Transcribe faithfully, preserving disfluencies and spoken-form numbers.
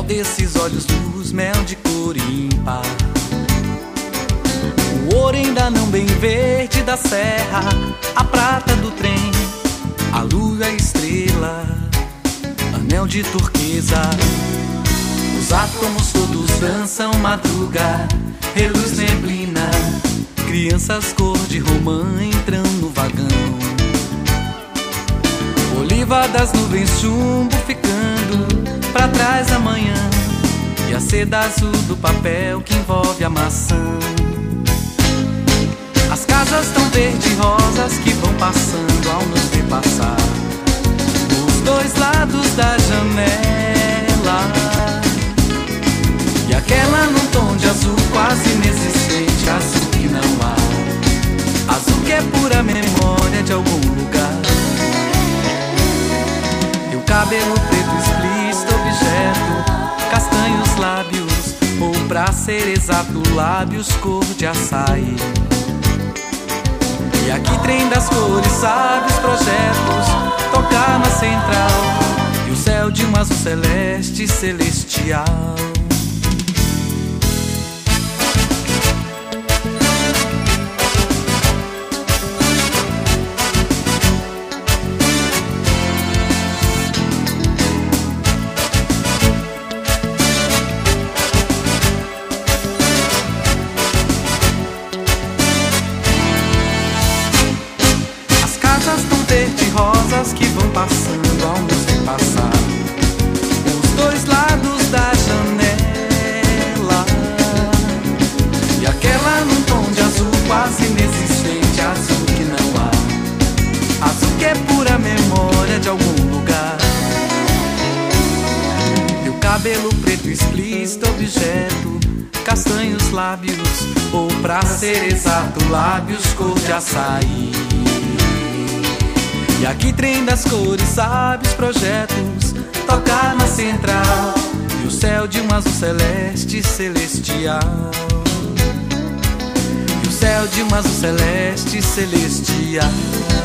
desses olhos luz, mel de cor ímpar. O ouro ainda não bem verde da serra, a prata do trem, a lua, a estrela, anel de turquesa. Os átomos todos dançam madruga, reluz neblina, crianças cor de romã entram no vagão. Oliva das nuvens, chumbo ficando pra trás da manhã, e a seda azul do papel que envolve a maçã. As casas tão verde e rosas que vão passando ao nos ver passar, os dois lados da janela. E aquela num tom de azul quase inexistente, azul que não há, azul que é pura memória de algum lugar. E o cabelo preto explícito, objeto, castanhos lábios, ou pra ser exato, lábios cor de açaí. E aqui trem das cores, sábios projetos, tocar na central, e o céu de um azul celeste celestial. Rosas que vão passando ao nos ver passar, os dois lados da janela. E aquela num tom de azul quase inexistente, azul que não há, azul que é pura memória de algum lugar. E o cabelo preto explícito, objeto, castanhos lábios, ou pra ser exato, lábios cor de açaí. E aqui trem das cores, sábios projetos, tocar na central, e o céu de um azul celeste celestial. E o céu de um azul celeste celestial.